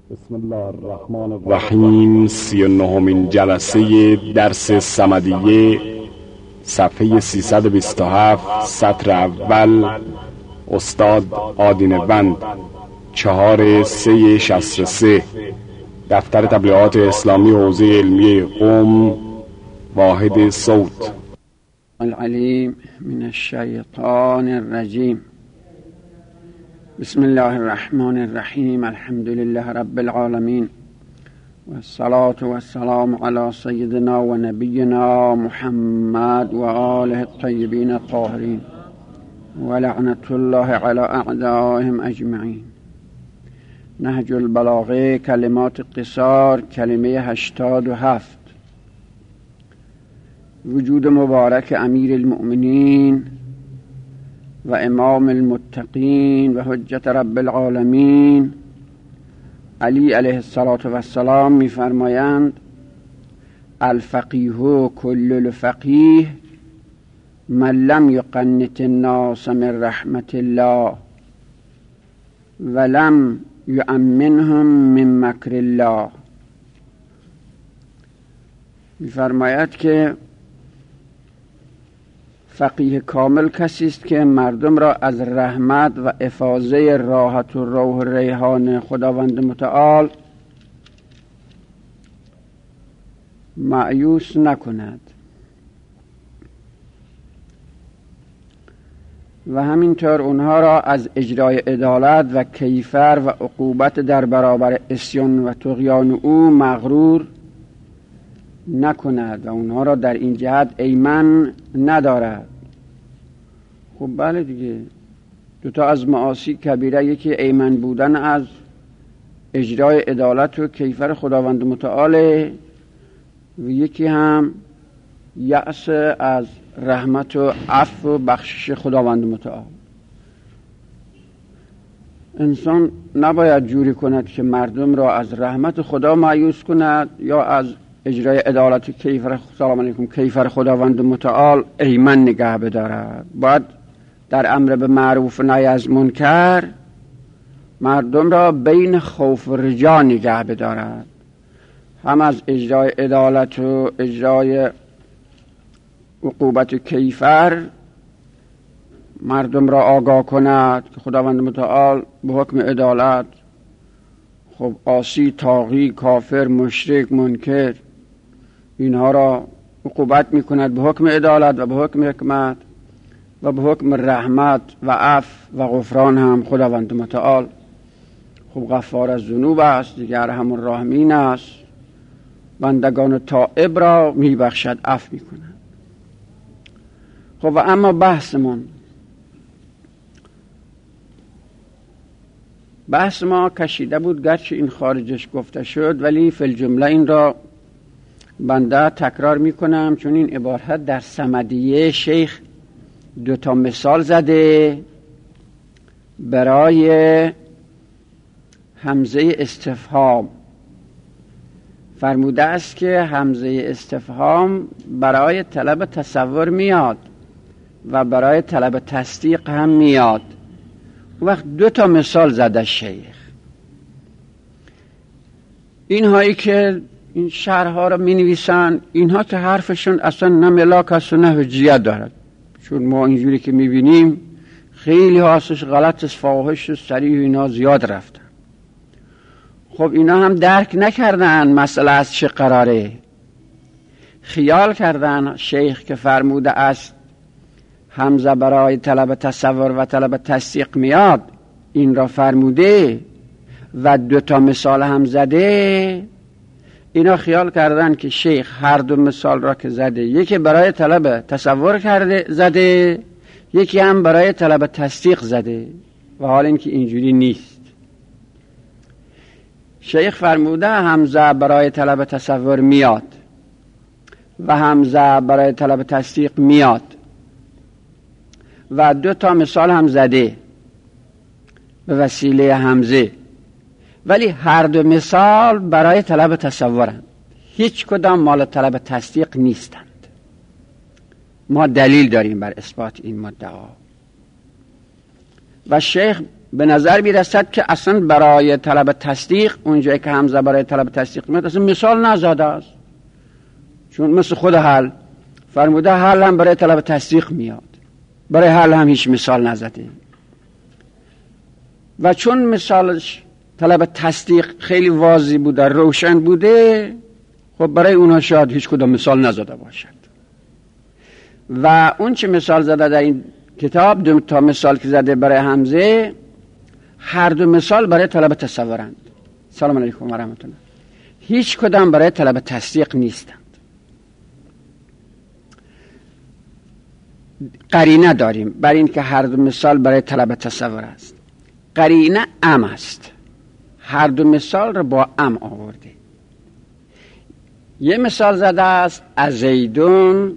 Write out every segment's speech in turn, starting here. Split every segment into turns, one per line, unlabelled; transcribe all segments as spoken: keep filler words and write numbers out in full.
بسم الله الرحمن الرحیم. سی و نهمین جلسه درس صمدیه، صفحه سیصد و بیست و هفت، سطر اول. استاد آدینه بند، چهار سه شصت و سه، دفتر تبلیغات اسلامی حوزه علمیه قم، واحد صوت.
العلیم من الشیطان الرجیم. بسم الله الرحمن الرحیم. الحمد لله رب العالمین و الصلاة و السلام علی سیدنا و نبینا محمد و آله الطیبین الطاهرین و لعنت الله علی اعدائهم اجمعین. نهج البلاغه، کلمات قصار، کلمه هشتاد و هفت. وجود مبارک امیر المؤمنین و امام المتقین و حجت رب العالمین علی علیه الصلاة و السلام می‌فرمایند: الفقیه کل الفقیه من لم یقنط الناس من رحمت الله ولم یؤمنهم من مکر الله. می‌فرماید که فقیه کامل کسی است که مردم را از رحمت و افاضه راحت و روح ریحان خداوند متعال مایوس نکند و همینطور اونها را از اجرای عدالت و کیفر و عقوبت در برابر عصیان و طغیان او مغرور نکند و اونها را در این جهت ایمن ندارد. خب بله دیگه، دوتا از معاصی کبیره، یکی ایمن بودن از اجرای عدالت و کیفر خداوند متعال و یکی هم یأس از رحمت و عفو و بخشش خداوند متعال. انسان نباید جوری کند که مردم را از رحمت خدا مایوس کند یا از اجرای عدالت و کیفر سلام علیکم کیفر خداوند متعال ایمن نگه بدارد. باید در امر به معروف و نهی از منکر مردم را بین خوف و رجا نگه بدارد، هم از اجرای عدالت و اجرای عقوبت و کیفر مردم را آگاه کند که خداوند متعال به حکم عدالت خب عاصی، طاغی، کافر، مشرک، منکر اینها را عقوبت میکند به حکم عدالت و به حکم حکمت و به حکم رحمت و عفو و غفران هم خداوند متعال خب غفار از ذنوب است، دیگر ارحم الراحمین است، بندگان تائب را میبخشد، عفو میکند. خب و اما بحثمون بحث ما کشیده بود، گرچه این خارجش گفته شد ولی فی الجمله این را بنده تکرار میکنم، چون این عبارت در صمدیه شیخ دو تا مثال زده برای همزه استفهام. فرموده است که همزه استفهام برای طلب تصور میاد و برای طلب تصدیق هم میاد. وقت دو تا مثال زده شیخ. اینهایی که این شرحها را می نویسن، اینها که حرفشون اصلا نه ملاک است و نه حجیت دارد، چون ما اینجوری که می بینیم خیلی هاستش غلط است، فاحش و صریح اینا زیاد رفتن. خب اینا هم درک نکردن مسئله از چه قراره. خیال کردن شیخ که فرموده است همزه برای طلب تصور و طلب تصدیق میاد این را فرموده و دو تا مثال هم زده، اینا خیال کردن که شیخ هر دو مثال را که زده یکی برای طلب تصور کرده زده، یکی هم برای طلب تصدیق زده، و حال این که اینجوری نیست. شیخ فرموده همزه برای طلب تصور میاد و همزه برای طلب تصدیق میاد و دو تا مثال هم زده به وسیله همزه، ولی هر دو مثال برای طلب تصورند، هیچ کدام مال طلب تصدیق نیستند. ما دلیل داریم بر اثبات این مدعا و شیخ به نظر میرسد که اصلا برای طلب تصدیق اونجایی که حمزه برای طلب تصدیق میاد اصلا مثال نزده است، چون مثل خود حل فرموده حل هم برای طلب تصدیق میاد، برای حل هم هیچ مثال نزده. و چون مثالش طلب تصدیق خیلی واضح بوده، روشن بوده، خب برای اونها شاید هیچ کدام مثال نزده باشد. و اون چه مثال زده در این کتاب، دو تا مثال که زده برای حمزه، هر دو مثال برای طلب تصورند. سلام علیکم و رحمت الله. هیچ کدام برای طلب تصدیق نیستند. قرینه داریم برای این که هر دو مثال برای طلب تصور است. قرینه ام است، هر دو مثال رو با ام آورده. یه مثال زده است از زیدون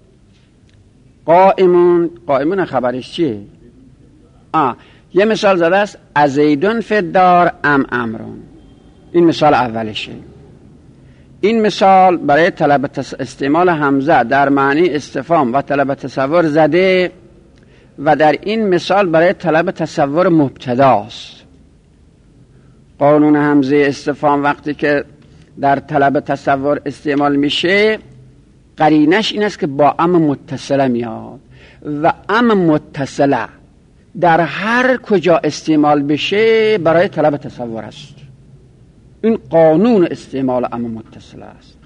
قائمون. قائمون خبرش چیه؟ آه یه مثال زده است از زیدون فدار ام امرون. این مثال اولشه. این مثال برای طلب استعمال حمزه در معنی استفهام و طلب تصور زده و در این مثال برای طلب تصور مبتداست. قانون حمزه استفهام وقتی که در طلب تصور استعمال میشه، قرینش این است که با ام متصله میاد و ام متصله در هر کجا استعمال بشه برای طلب تصور است. این قانون استعمال ام متصله است.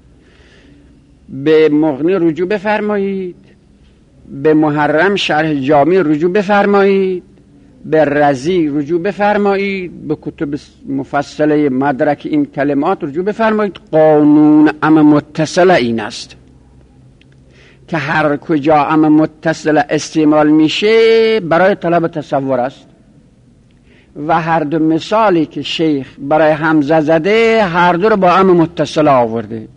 به مغنی رجوع بفرمایید، به محرم شرح جامی رجوع بفرمایید، به رزی رجوع بفرمایید، به کتب مفصله مدرک این کلمات رجوع بفرمایید. قانون ام متصله این است که هر کجا ام متصله استعمال میشه برای طلب تصور است. و هر دو مثالی که شیخ برای حمزه زده هر دو رو با ام متصله آورده.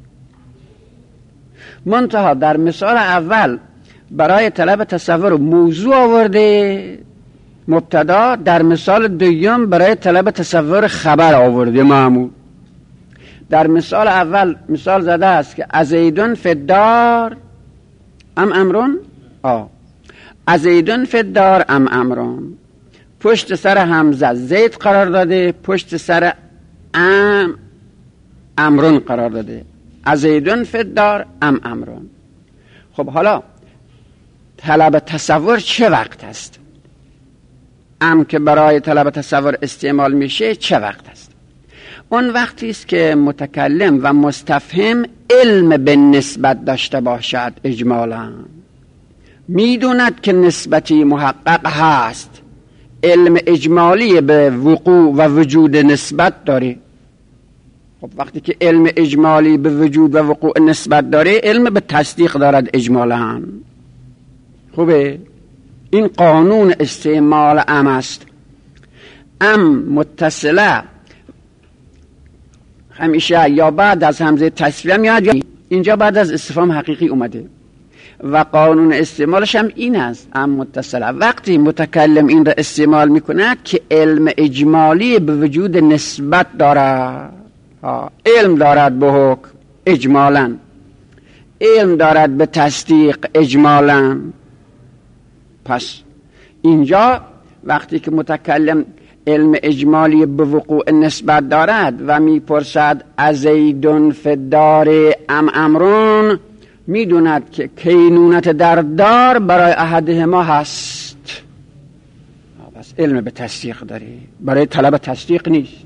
منتها در مثال اول برای طلب تصور موضوع آورده مبتدا، در مثال دوم برای طلب تصور خبر آورده معمول. در مثال اول مثال زده است که ازیدون فدار ام امرون. آه ازیدون فدار ام امرون، پشت سر حمزه زید قرار داده، پشت سر ام امرون قرار داده. ازیدون فدار ام امرون. خب حالا طلب تصور چه وقت است؟ ام که برای طلب تصور استعمال میشه چه وقت است؟ اون وقتی است که متکلم و مستفهم علم به نسبت داشته باشد، اجمالا میدوند که نسبتی محقق هست، علم اجمالی به وقوع و وجود نسبت داره. خب وقتی که علم اجمالی به وجود و وقوع نسبت داره، علم به تصدیق دارد اجمالا. خوبه؟ این قانون استعمال ام است. ام متصله همیشه یا بعد از همزه تصویه میاد یا اینجا بعد از استفهام حقیقی اومده و قانون استعمالش هم این است. ام متصله وقتی متکلم این را استعمال میکند که علم اجمالی به وجود نسبت دارد. علم دارد به حکم اجمالا، علم دارد به تصدیق اجمالا. پس اینجا وقتی که متکلم علم اجمالی به وقوع نسبت دارد و میپرسد ازیدون فدار ام امرون، میدوند که کینونت در دار برای احدهما هست. پس علم به تصدیق داره، برای طلب تصدیق نیست.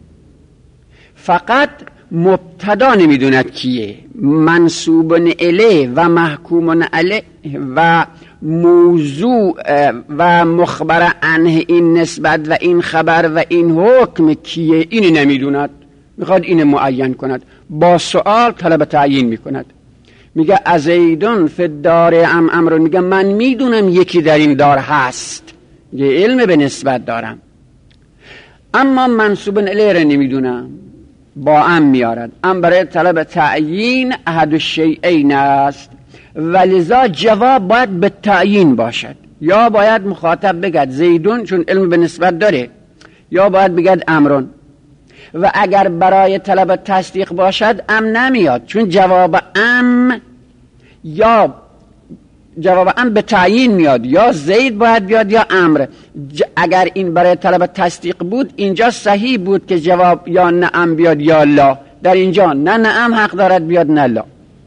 فقط مبتدا نمیدوند کیه، منصوب الیه و محکوم علیه و موضوع و مخبر عنه این نسبت و این خبر و این حکم کیه، اینی نمیدوند. میخواد این معین کند، با سؤال طلب تعیین میکند. میگه ازیدون فدار ام امرون، میگه من میدونم یکی در این دار هست، یه علم به نسبت دارم، اما منصوب الیه را نمیدونم، با ام میارد. ام برای طلب تعیین احد الشیئین است و لذا جواب باید به تعیین باشد. یا باید مخاطب بگد زیدون چون علم به نسبت داره، یا باید بگد امرون. و اگر برای طلب تصدیق باشد ام نمیاد، چون جواب ام یا جواب ام به تعیین میاد، یا زید باید بیاد یا امر. اگر این برای طلب تصدیق بود اینجا صحیح بود که جواب یا نعم بیاد یا لا. در اینجا نه نعم حق دارد بیاد نه لا.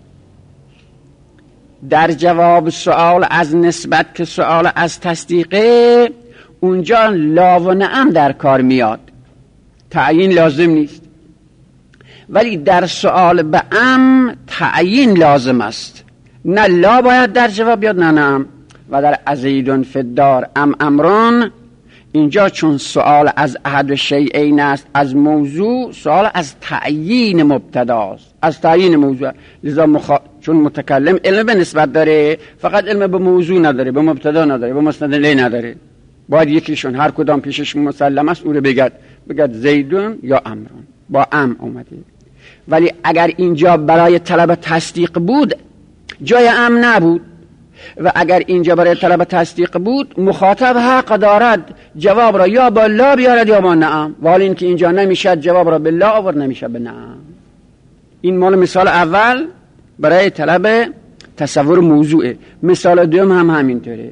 در جواب سوال از نسبت که سوال از تصدیقه، اونجا لا و نعم در کار میاد، تعیین لازم نیست. ولی در سوال به ام تعیین لازم است، نه لا باید در جواب بیاد نه نعم. و در ازیدون فدار ام امران، اینجا چون سوال از احد شیئین است، از موضوع، سوال از تعیین مبتداست، از تعیین موضوع. لذا مخا... چون متکلم علم به نسبت داره، فقط علم به موضوع نداره، به مبتدا نداره، به مسند لی نداره. باید یکیشون هر کدام پیشش مسلم است او رو بگد، بگد زیدون یا امران، با ام اومده. ولی اگر اینجا برای طلب تصدیق بود جای ام نبود، و اگر اینجا برای طلب تصدیق بود مخاطب حق دارد جواب را یا با لا بیارد یا با نعم. ولی اینکه اینجا نمیشد جواب را به لا آورد، نمیشه به نعم. این مال مثال اول برای طلب تصور موضوعه. مثال دوم هم همینطوره.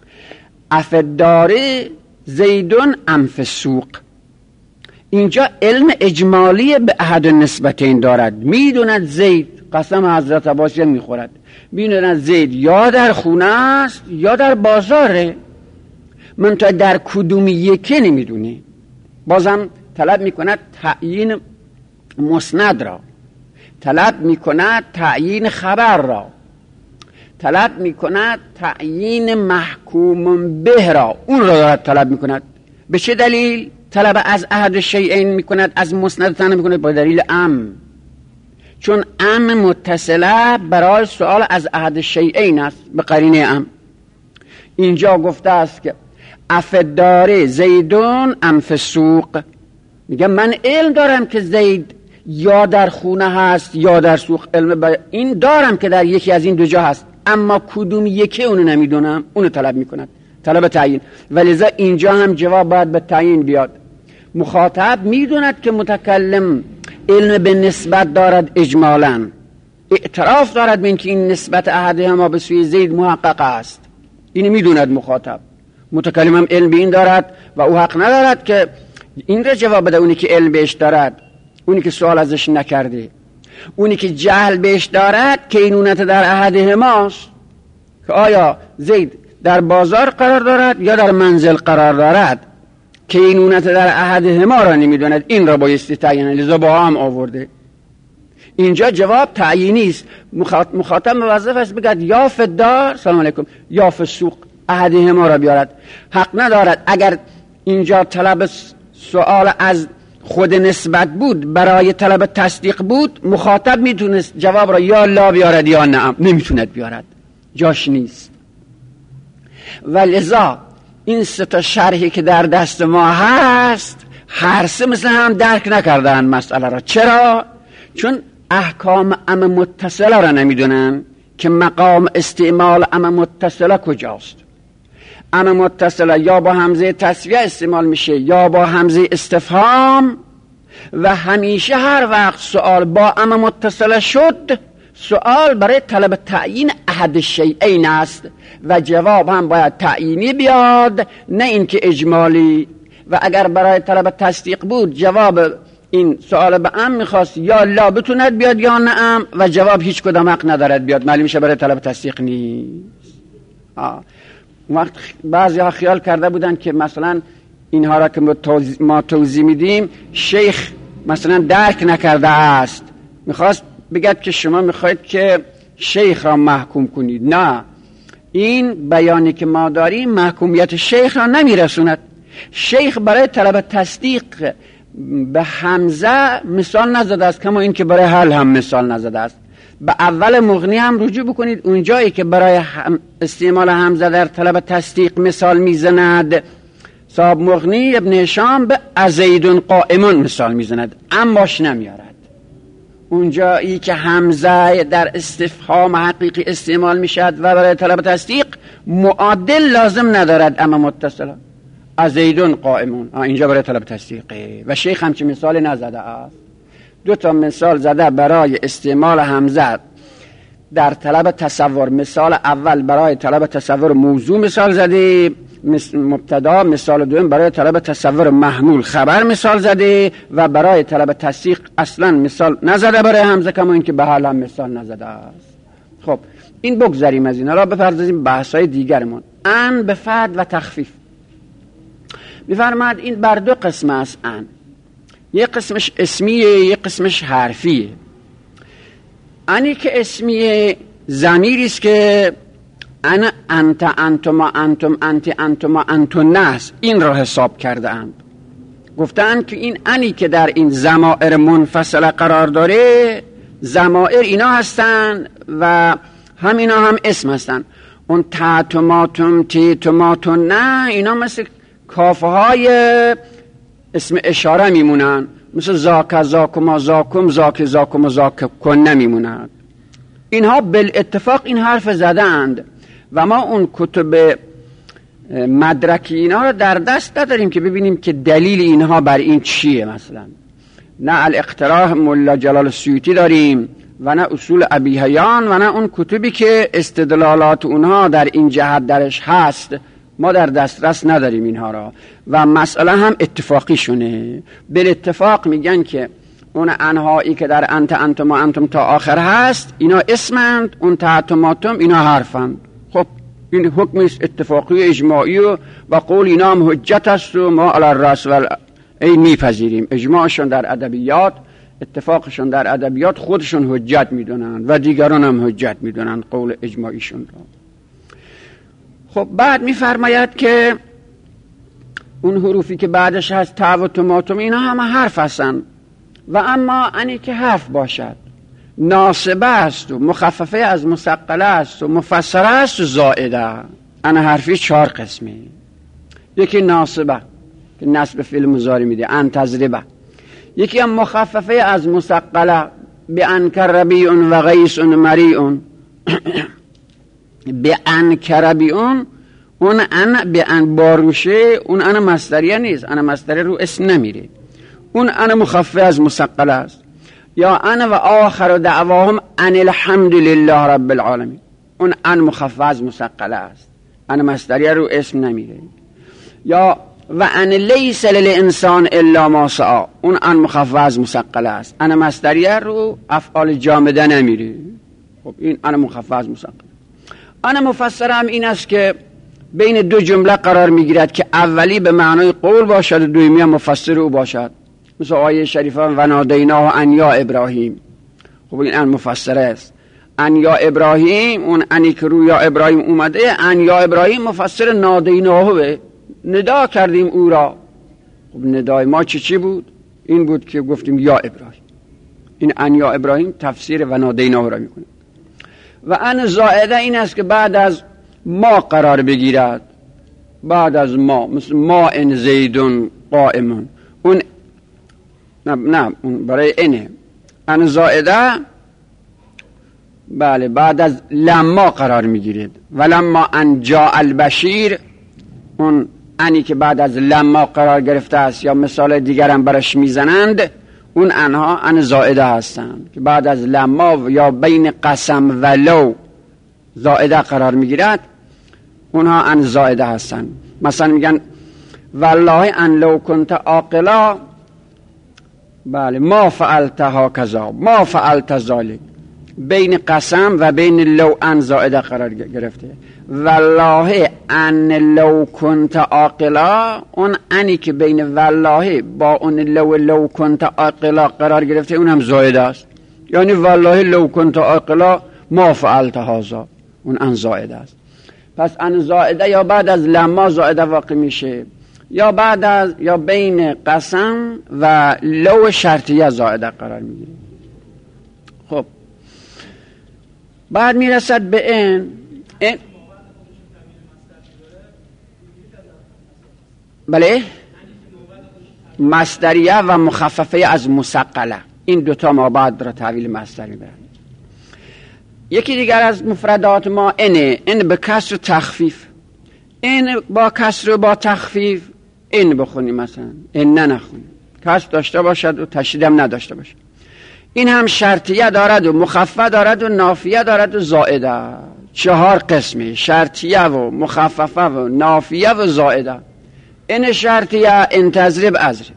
افداره زیدون ام فی السوق، اینجا علم اجمالی به احد نسبتین دارد. میدوند زید، قسم حضرت عباس میخورد، میدوند زید یا در خونه است یا در بازاره، من تا در کدومی یکی نمیدونی. بازم طلب میکند تعیین مسند را، طلب میکند تعیین خبر را، طلب میکند تعیین محکوم به را، اون را دارد طلب میکند. به چه دلیل طلب از احد شیئین میکند، از مسند طلب میکند؟ با دلیل ام، چون ام متصله برای سوال از احد شیئین است به قرینه ام. اینجا گفته است که افداره زیدون ام فی السوق، میگه من علم دارم که زید یا در خونه هست یا در سوق، علم با این دارم که در یکی از این دو جا هست، اما کدوم یکی اونو نمیدونم، اونو طلب میکند، طلب تعیین. ولذا اینجا هم جواب باید به تعیین بیاد. مخاطب میدوند که متکلم علم به نسبت دارد، اجمالاً اعتراف دارد به اینکه این نسبت احدهما به سوی زید محقق است. این میدوند مخاطب. متکلم هم علم به این دارد و او حق ندارد که این را جواب بده. اونی که علم بهش دارد، اونی که سوال ازش نکرده، اونی که جهل بهش دارد که اینونت در احدهماست، که آیا زید در بازار قرار دارد یا در منزل قرار دارد، که اینونت در احدهما را نمیدوند، این را بایستی تعیین، لذا با هم آورده. اینجا جواب تعیینی است. مخاطب موظف است بگد یا فی الدار سلام علیکم یا فی السوق، احدهما را بیارد. حق ندارد اگر اینجا طلب سوال از خود نسبت بود، برای طلب تصدیق بود، مخاطب میتونست جواب را یا لا بیارد یا نعم، نمیتوند بیارد، جاش نیست. و لذا این سه تا شرحی که در دست ما هست، هر سه مثل هم درک نکردن مسئله را. چرا؟ چون احکام ام متصله را نمیدونن که مقام استعمال ام متصله کجاست. ام متصله یا با همزه تسویه استعمال میشه یا با همزه استفهام، و همیشه هر وقت سوال با ام متصله شد، سوال برای طلب تعیین احد شیئین است و جواب هم باید تعیینی بیاد، نه اینکه اجمالی. و اگر برای طلب تصدیق بود، جواب این سوال به ام میخواست یا لا بتوند بیاد یا نعم، و جواب هیچ کدام حق ندارد بیاد، معلوم میشه برای طلب تصدیق نیست. آه. وقت بعضی ها خیال کرده بودن که مثلا اینها را که ما توضیح میدیم شیخ مثلا درک نکرده است، میخواست بگد که شما میخواید که شیخ را محکوم کنید. نه، این بیانی که ما داریم محکومیت شیخ را نمیرسوند. شیخ برای طلب تصدیق به حمزه مثال نزده است، کما این که برای حل هم مثال نزده است. به اول مغنی هم رجوع بکنید، اونجایی که برای هم استعمال حمزه در طلب تصدیق مثال میزند صاحب مغنی ابن هشام به ازیدون قائمون مثال میزند، اماش نمیارد. اونجایی که حمزه در استفهام حقیقی استعمال میشد و برای طلب تصدیق معادل لازم ندارد اما متصله، ازیدون قائمون، اینجا برای طلب تصدیقه. و شیخ هم چه مثال نزده است، دو تا مثال زده برای استعمال حمزه در طلب تصور مثال اول برای طلب تصور موضوع مثال زده مبتدا، مثال دوم برای طلب تصور محمول خبر مثال زده و برای طلب تصدیق اصلا مثال نزده برای همزه، کما اینکه به حال هم مثال نزده است. خب این بگذاریم از این، حالا بپردازیم بحث‌های دیگرمون. ان به فرد و تخفیف می‌فرماد این بر دو قسم است. ان یک قسمش اسمیه، یک قسمش حرفیه. انی که اسمیه ضمیری است که انا انت انتما انتم انت انتما انتون است، این را حساب کرده اند. گفتند که این انی که در این ضمائر منفصله قرار داره، ضمائر اینا هستند و هم اینا هم اسم هستند. اون تعتماتم تیتماتون نه، اینا مثل کافه های اسم اشاره میمونن، مثل زاک زاکما زاکم زاک زاکما زاک کن نمیمونند. اینها بالاتفاق این حرف زده اند و ما اون کتب مدرکی اینها رو در دست نداریم که ببینیم که دلیل اینها بر این چیه. مثلا نه الاقتراح ملا جلال السیوطی داریم و نه اصول ابی حیان و نه اون کتبی که استدلالات اونها در این جهت درش هست، ما در دسترس نداریم اینها را و مسئله هم اتفاقی شونه. بالاتفاق میگن که اون انهایی که در انت انتم و انتم تا آخر هست اینا اسمند، اون تعتماتم اینا حرفند. خب این حکم اتفاقی اجماعی و, و قول اینا هم حجت است و ما علی الراس و این میپذیریم. اجماعشون در ادبیات، اتفاقشون در ادبیات خودشون حجت میدونن و دیگران هم حجت میدونن قول اجماعیشون را. خب بعد میفرماید که اون حروفی که بعدش هست تا و تماتم اینا همه حرف هستن و اما انی که حرف باشد ناصبه است و مخففه از مثقله است و مفسره است و زائده. انا حرفی چهار قسمه. یکی ناصبه که نصب فعل مضارع میده ان تضربه، یکی هم مخففه از مثقله به انکر ربیعون و غیس مریعون به انکر ربیعون، اون ان به ان باروشه، اون ان مصدریه نیست، ان مصدریه رو اسم نمیره، اون ان مخففه از مثقله است. یا ان و آخر دعواهم ان الحمد لله رب العالمین، اون ان مخفف از مثقله است، ان مصدریه رو اسم نمیره. یا و ان لیس للانسان الا ما سعی، اون ان مخفف از مثقله است، ان مصدریه رو افعال جامده نمیره. خب این ان مخفف از مثقله. ان مفسر هم این است که بین دو جمله قرار میگیرد که اولی به معنای قول باشد و دومی هم مفسر او باشد، مثل آیه شریفه و نادیناه ان یا ابراهیم. خب این ان مفسره است. ان یا ابراهیم، اون انی که روی یا ابراهیم اومده، ان یا ابراهیم مفسر نادیناه، ندا کردیم او را. خب ندای ما چی چی بود؟ این بود که گفتیم یا ابراهیم. این ان یا ابراهیم تفسیر و نادیناه را میکنه. و ان زائده این است که بعد از ما قرار بگیرد، بعد از ما، مثل ما ان زیدون قائمون، اون نه نه اون برای اینه. ان زائده بله بعد از لما قرار میگیرد. و لما ان جاء البشیر، اون انی که بعد از لما قرار گرفته است یا مثال دیگر هم برش میزنند، اون انها ان زائده هستند که بعد از لما یا بین قسم و لو زائده قرار میگیرد، اونها ان زائده هستند. مثلا میگن والله ان لو کنت عاقلا، بله ما فعلت هکذا، ما فعلت ذلک، بین قسم و بین لو ان زائده قرار گرفته. والله ان لو کنت عاقلا، اون انی که بین والله با اون لو لو کنت عاقلا قرار گرفته اون هم زائده است. یعنی والله لو کنت عاقلا ما فعلت هذا، اون ان زائده است. پس ان زائده یا بعد از لما زائده واقع میشه، یا بعد از یا بین قسم و لو شرطیه زائده قرار میگیره. خب بعد میرسد به این این بله مصدریه و مخففه از مثقله، این دوتا ما بعد را تحویل مصدری برن. یکی دیگر از مفردات ما اینه، این به کسر و تخفیف، این با کسر و با تخفیف این بخونیم، مثلا این نه نخونیم، کسر داشته باشد و تشدید هم نداشته باشد. این هم شرطیه دارد و مخففه دارد و نافیه دارد و زائده. چهار قسمه: شرطیه و مخففه و نافیه و زائده. این شرطیه انتظرب ازرب،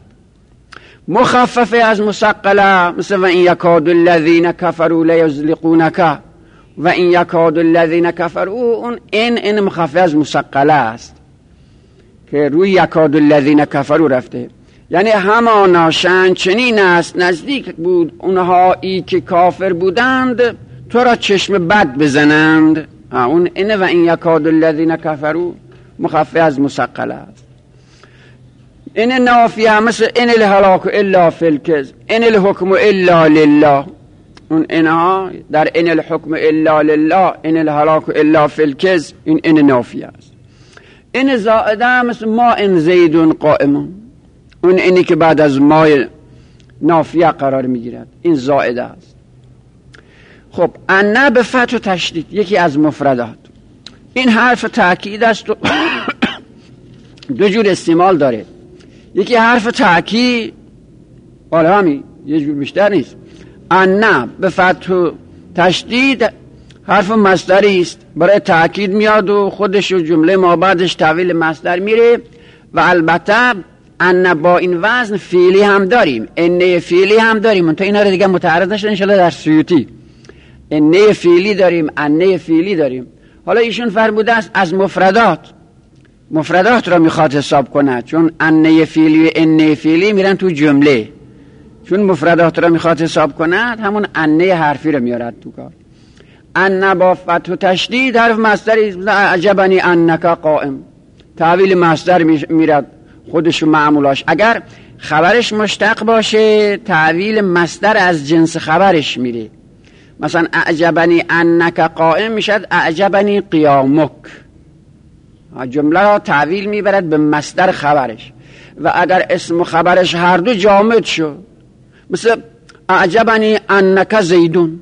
مخففه از مسقله مثل و این یکاد الذین کفروا لیزلقونک، و این یکاد الذین کفروا، اون این این مخفف از مسقله است که روی یکاد الذین کفروا رفته، یعنی هماناشان چنین است نزدیک بود اونهایی که کافر بودند تو را چشم بد بزنند. اون این و این یکاد الذین کفروا مخفف از مسقله است. این نافیه مثل این الهلاک الا فی الکذب، این الحکم الا لله. اون اینها در این الحکم الا لله، این الهلاک الا فی الکذب، این این نافیه است. این زائده مثل ما ان زیدون قائمون، اون اینی که بعد از ما نافیه قرار میگیرد، این زائده است. خب ان به فتح و تشدید یکی از مفردات. این حرف تأکید است و دو جور استعمال داره. یکی حرف تأکید، حالا همین یه جور بیشتر نیست. ان به فتح و تشدید حرف مصدری است، برای تأکید میاد و خودش و جمله ما بعدش تحویل مصدر میره. و البته ان با این وزن فعلی هم داریم، انه فعلی هم داریم، تا اینا رو دیگه متعرض نشد انشالله در سیوطی. انه فعلی داریم، انه فعلی داریم. حالا ایشون فرموده است از مفردات، مفردات را میخواد حساب کنه، چون انه فعلی و انه فعلی میرن تو جمله، چون مفردات را میخواد حساب کنه همون انه حرفی را میارد تو کار. ان با فتح و تشدید حرف مصدری، عجبنی انک قائم، تعویل مصدر میرد خودش و معمولاش. اگر خبرش مشتق باشه تعویل مصدر از جنس خبرش میره. مثلا اعجبنی انک قائم میشد اعجبنی قیامک، جمله را تعویل میبرد به مصدر خبرش. و اگر اسم و خبرش هر دو جامد شد، مثل اعجبنی انک زیدون،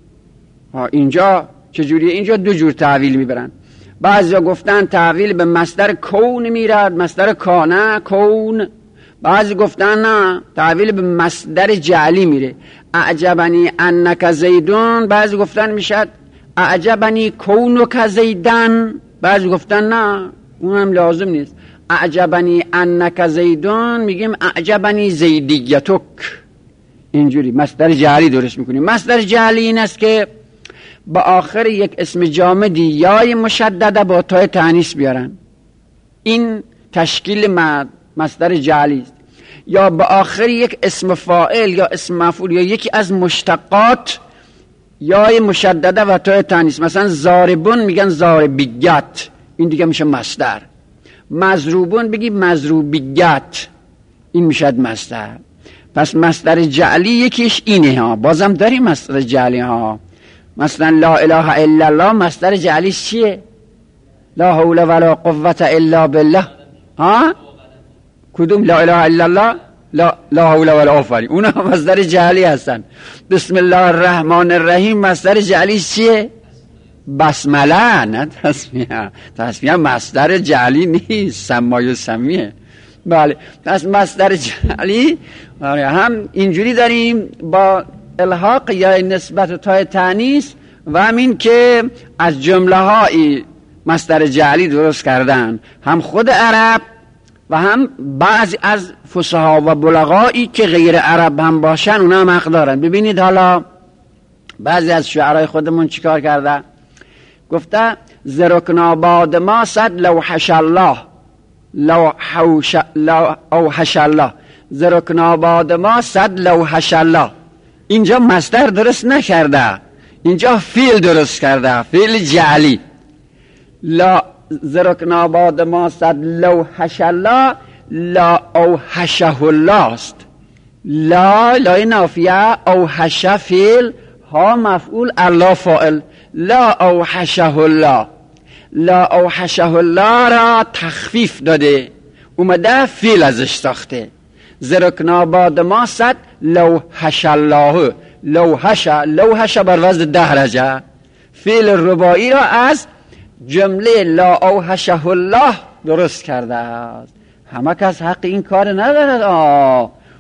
اینجا چجوریه؟ اینجا دو جور تعویل میبرن. بعضی گفتن تعویل به مصدر کون میرد، مصدر کانه کون. بعضی گفتن نه، تعویل به مصدر جعلی میره، اعجبنی انک زیدون. بعضی گفتن میشد اعجبنی کونک زیدن. بعضی گفتن نه، اون هم لازم نیست. اعجبنی انک زیدون میگیم اعجبنی زیدیتک. اینجوری مصدر جعلی درست میکنیم. مصدر جعلی این است که با آخر یک اسم جامدی یای مشدده با تای تانیث بیارن، این تشکیل مصدر جعلی است. یا با آخر یک اسم فاعل یا اسم مفعول یا یکی از مشتقات یای مشدده و تای تانیث، مثلا ضاربون میگن ضاربیت، این دیگه میشه مصدر. مضروبون بگی مضروبیت، این میشد مصدر. پس مصدر جعلی یکیش اینه ها. بازم داریم مصدر جعلی ها، مثلا لا اله الا الله مصدر جعلیش چیه؟ لا حول ولا قوة الا بالله. ها کدوم؟ لا اله الا الله، لا لا حول ولا قوة، اونا مصدر جعلی هستن. بسم الله الرحمن الرحیم مصدر جعلیش چیه؟ بسمله، نه تسمیه. تسمیه مصدر جعلی نیست، سمای و سمیه. بله، پس مصدر جعلی هم اینجوری داریم با الحاق یا نسبت تای تانیث، و همین که از جمله های مصدر جعلی درست کردن، هم خود عرب و هم بعضی از فصحا و بلغایی که غیر عرب هم باشن اونا هم حق دارن. ببینید حالا بعضی از شعرهای خودمون چیکار کرده؟ گفته زرکنا باد ما صد لو حش الله لو حوش لو او حش الله، زرکنا باد ما صد لو حش الله. اینجا مصدر درست نکرده، اینجا فعل درست کرده، فعل جعلی. لا زرکنا باد ما صد لو حش الله، لا او حشه الله است. لا لای نافیه، او حشه فعل، ها مفعول، الله فاعل. لا او حشه الله، لا او حشه الله را تخفیف داده، اومده فعل ازش ساخته. زرکنا باد ما صد لو حش الله، لو حش، لو حش بر وزن دهرجه، فعل رباعی را از جمله لا او حشه الله درست کرده است. همه کس حق این کار ندارد. آه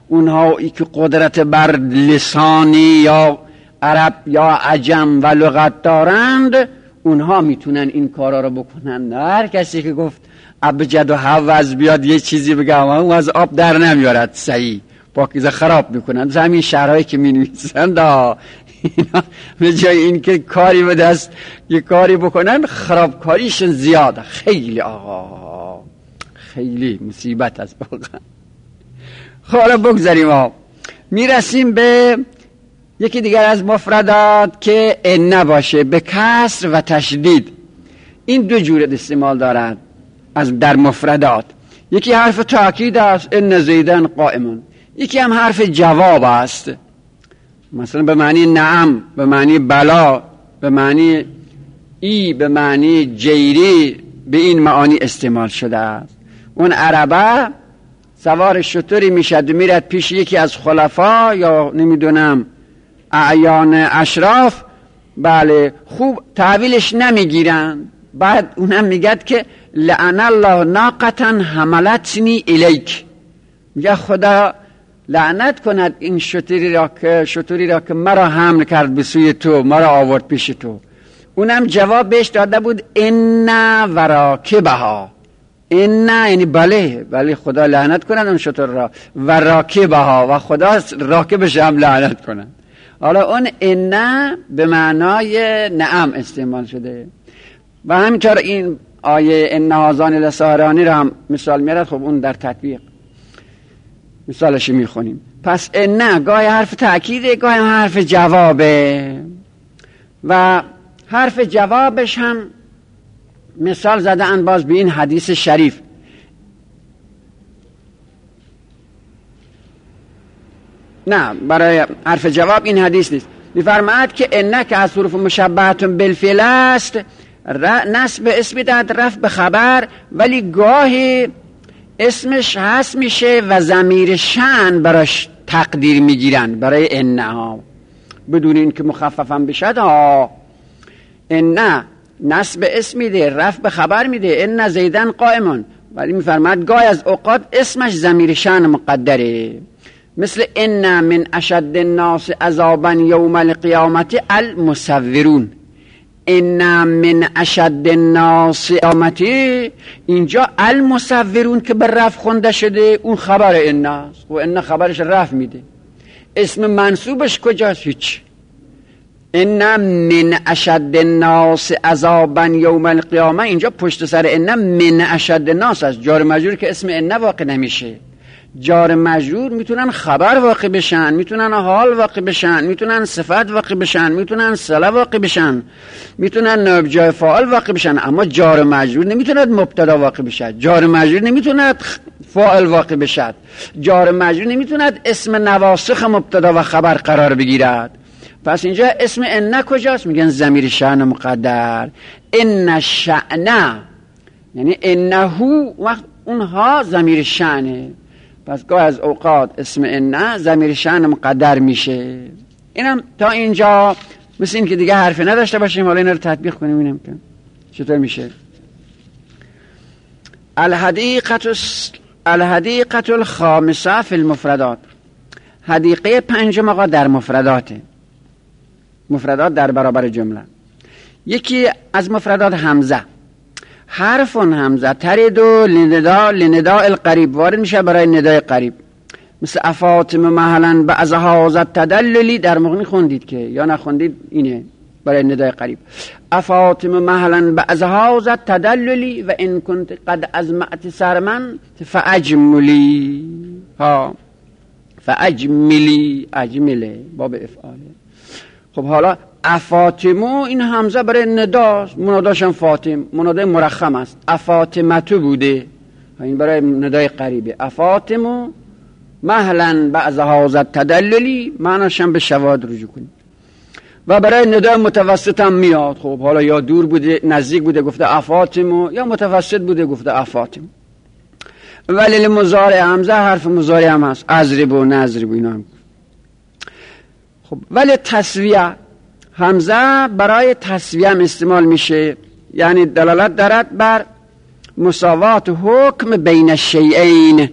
اونهایی که قدرت بر لسانی یا عرب یا عجم و لغت دارند اونها میتونن این کارا رو بکنن. نه هر کسی که گفت ابجد و حوض بیاد یه چیزی بگه اون از آب در نمیارد صحیح پاکیزه خراب میکنن. همین شرحایی که می نویسند اینا به جای این که کاری به دست یه کاری بکنن خرابکاریشون زیاده. خیلی آقا خیلی مصیبت است واقعا. خب حالا بگذاریم ها میرسیم به یکی دیگر از مفردات که ان باشه به کسر و تشدید. این دو جور استعمال دارد از در مفردات. یکی حرف تاکید است ان زیدن قائمون، یکی هم حرف جواب است مثلا به معنی نعم، به معنی بلا، به معنی ای، به معنی جیری، به این معانی استعمال شده است. اون عربه سوار شطوری میشد و میرد پیش یکی از خلفا یا نمیدونم اعیان اشراف، بله خوب تحویلش نمیگیرن، بعد اونم میگد که لعن الله ناقتا حملتنی الیک، میگه خدا لعنت کند این شطوری را که شطوری را که مرا حمل کرد به سوی تو، مرا آورد پیش تو. اونم جواب بهش داده بود ان و راکبها. ان یعنی بله بله خدا لعنت کند اون شطور را، و راکبها و خدا راکبش هم لعنت کند. حالا اون ان به معنای نعم استعمال شده و همینطور این آیه ان هذان لساحران را هم مثال میارد. خب اون در تطبیق مثالش میخونیم. پس ان گاهی حرف تأکیده گاهی حرف جوابه و حرف جوابش هم مثال زده اند باز به این حدیث شریف. نه برای حرف جواب این حدیث نیست. میفرماید که ان که از حروف مشبهه بالفعل است، نصب اسم داد رفع به خبر، ولی گاهی اسمش هست میشه و ضمیر شأن براش تقدیر میگیرن برای ان ها بدون این که مخففم بشد ها. ان نصب اسم میده رفع به خبر میده ان زیدن قائمون، ولی میفرماید گاهی از اوقات اسمش ضمیر شأن مقدره، مثل ان من اشد الناس عذابا یوم القیامت المصورون. ان من اشد الناس قیامتی، اینجا المصورون که بر رفع خونده شده اون خبر ان است و ان خبرش رفع میده. اسم منصوبش کجاست؟ هیچ. ان من اشد الناس عذابا یوم القیامه، اینجا پشت سر ان من اشد الناس است. جار مجرور که اسم ان واقع نمیشه. جار مجرور میتونن خبر واقع بشن، میتونن حال واقع بشن، میتونن صفت واقع بشن، میتونن صله واقع بشن، میتونن نائب جای فاعل واقع بشن، اما جار مجرور نمیتوند مبتدا واقع بشد، جار مجرور نمیتوند فاعل واقع بشد، جار مجرور نمیتوند اسم نواسخ مبتدا و خبر قرار بگیرد. پس اینجا اسم ان کجاست؟ میگن ضمیر شأن مقدر. ان شأن یعنی انه، وقت اونها ضمیر شأنه. پس گاه از اوقات اسم ان ضمیر شأن مقدر میشه. اینم تا اینجا مثل این که دیگه حرفی نداشته باشیم. حالا اینا رو تطبیق کنیم ببینیم که چطور میشه. الحدیقه الحدیقه الخامسه فی المفردات، حدیقه پنجم آقا در مفرداته. مفردات در برابر جمله. یکی از مفردات همزه، حرف همزه ترد و لندا لندا القریب وارد میشه برای ندای قریب، مثل افاطم محلا بعضها زد تدللی. در موقع خوندید که یا نخوندید؟ اینه برای ندای قریب. افاطم محلا بعضها زد تدللی و ان کنت قد ازمعت سرمن فاجملی ها فاجملی، اجمله باب افعاله. خب حالا افاطمو این همزه برای نداست، مناداشم فاطم، منادای مرخم است. افاطمتو بوده، این برای ندای قریبه. افاطمو مهلا بعضها زد تدللی، معناشم به شواهد رجوع کنید. و برای ندای متوسط هم میاد. خب حالا یا دور بوده نزدیک بوده گفته افاطمو، یا متوسط بوده گفته افاطم. ولی لمضارع همزه حرف مضارع هم هست، اضرب و نضرب اینا هم. خب ولی تسویه همزه برای تسویه هم استعمال میشه، یعنی دلالت دارد بر مساوات حکم بین الشیئین.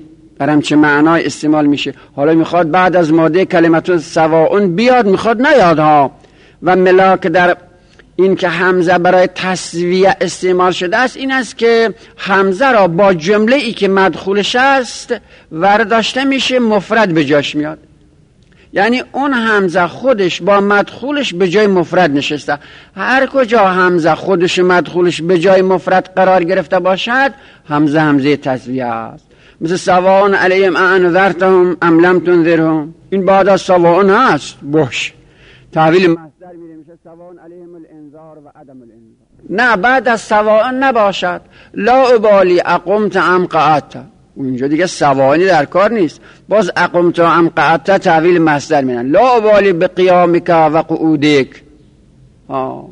برام چه معنای استعمال میشه. حالا میخواد بعد از ماده کلمتون سواء بیاد، میخواد نیاد ها. و ملاک در این که حمزه برای تسویه استعمال شده است این است که حمزه را با جمله ای که مدخولش است ورداشته میشه، مفرد به جاش میاد. یعنی اون حمزه خودش با مدخولش به جای مفرد نشسته. هر کجا حمزه خودش مدخولش به جای مفرد قرار گرفته باشد حمزه حمزه تسویه است. مثل سواء علیهم اانذرتهم ام لم تنذرهم، این بعد از سواء هست باش تحویل مصدر میره میشه سواء علیهم الانذار و عدم الانذار. نه، بعد از سواء نباشد. لا ابالی اقمت ام قعدت، اونجا دیگه سواء در کار نیست. باز اقمت ام قعدت تحویل مصدر میرن. لا ابالی بقیامک و قعودک. آه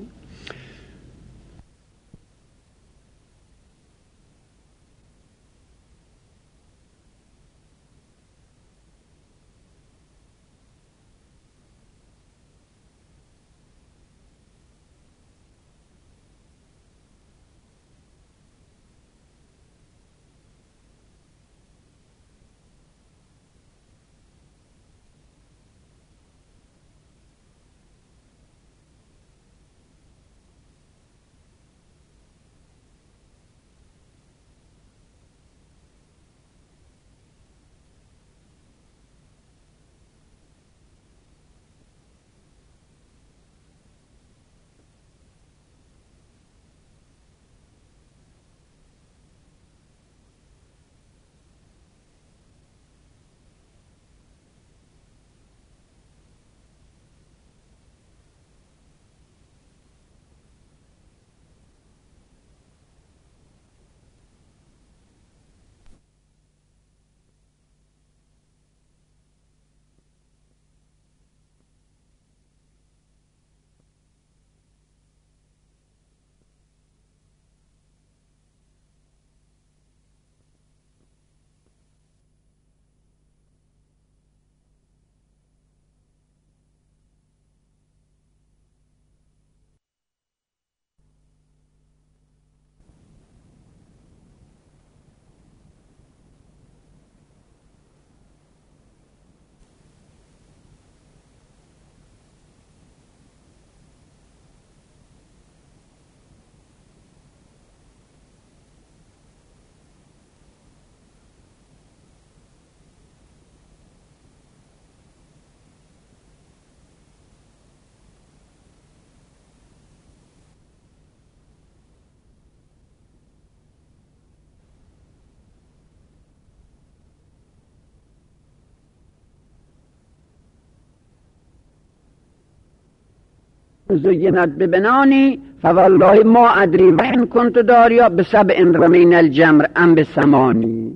زینت ببنانی فوالله ما ادری و ان کنت داریا بسبع رمین الجمر ام بسمانی.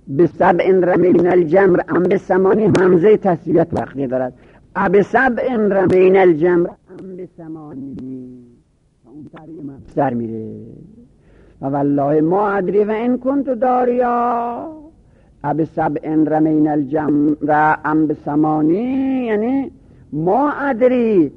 بسبع رمین الجمر ام بسمانی همزه تسویت وقتی دارد. بسبع رمین الجمر ام بسمانی اون طریق مصدر میره. فوالله ما ادری و ان کنت داریا بسبع رمین الجمر ام بسمانی، یعنی ما ادری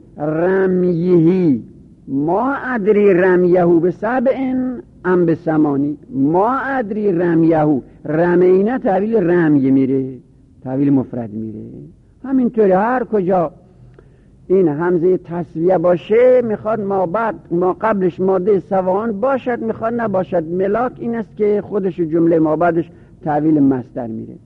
رمیهی ما ادری رمیهو به سبع ام به سمانی. ما ادری رمیهو، رمینه تحویل رمی میره، تحویل مفرد میره. همینطوری هر کجا این همزه تسویه باشه میخواد ما بعد ما قبلش ماده سواء باشد، میخواد نباشد. ملاک این است که خودش جمله ما بعدش تحویل مصدر میره.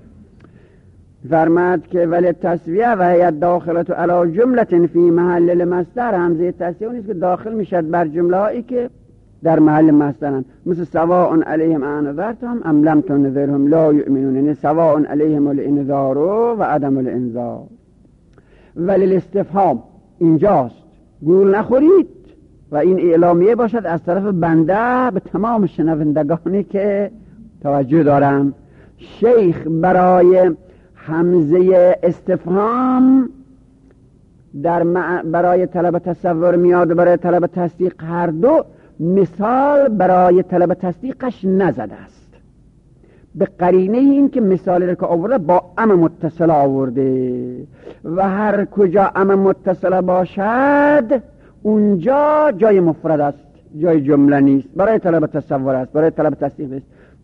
فرماد که ولی تسویه و هیت داخلت علی جملت فی محل المصدر، همزه تسویه نیست که داخل میشد بر جمله هایی که در محل مصدرن. مثل سواء علیهم انذرتهم ام لم تنذرهم لا یؤمنون، یعنی سواء علیهم الانذار و عدم الانذار. ولی الاستفهام اینجاست، گول نخورید و این اعلامیه باشد از طرف بنده به تمام شنوندگانی که توجه دارم. شیخ برای همزه استفهام در برای طلب تصور میاد و برای طلب تصدیق هر دو مثال برای طلب تصدیقش نزده است، به قرینه این که مثالی را که آورده با ام متصل آورده و هر کجا ام متصل باشد اونجا جای مفرد است، جای جمله نیست، برای طلب تصور است، برای طلب تصدیق است.